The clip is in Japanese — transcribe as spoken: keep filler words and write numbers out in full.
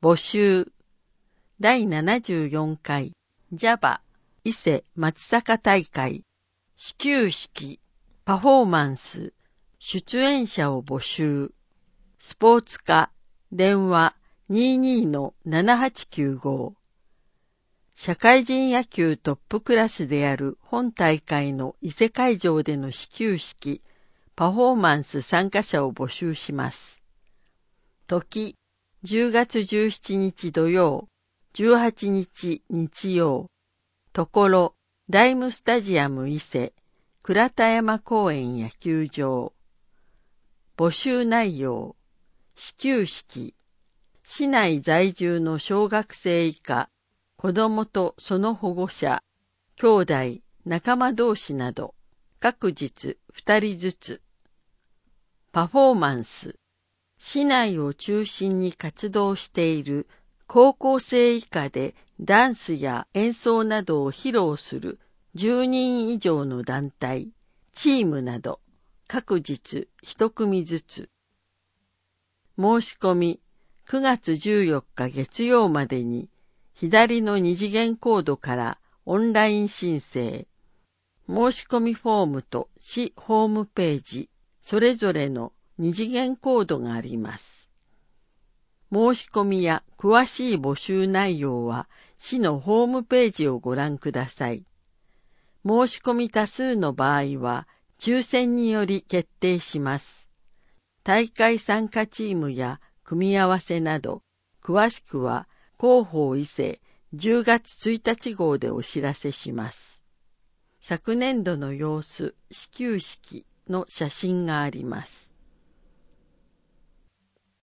募集だいななじゅうよんかい ジャバ 伊勢松阪大会始球式パフォーマンス出演者を募集スポーツ課電話 にじゅうに ななはちきゅうご 社会人野球トップクラスである本大会の伊勢会場での始球式パフォーマンス参加者を募集します。時じゅうがつじゅうしちにち土曜、じゅうはちにち日曜。ところ、ダイムスタジアム伊勢、倉田山公園野球場。募集内容、始球式。市内在住の小学生以下、子供とその保護者、兄弟、仲間同士など、各日ふたりずつ。パフォーマンス。市内を中心に活動している高校生以下でダンスや演奏などを披露するじゅうにん以上の団体、チームなど各日ひとくみずつ。申し込みくがつじゅうよっか月曜までに左の二次元コードからオンライン申請。申し込みフォームと市ホームページ、それぞれの二次元コードがあります。申し込みや詳しい募集内容は市のホームページをご覧ください。申し込み多数の場合は抽選により決定します。大会参加チームや組み合わせなど、詳しくは広報伊勢じゅうがつついたち号でお知らせします。昨年度の様子、始球式の写真があります。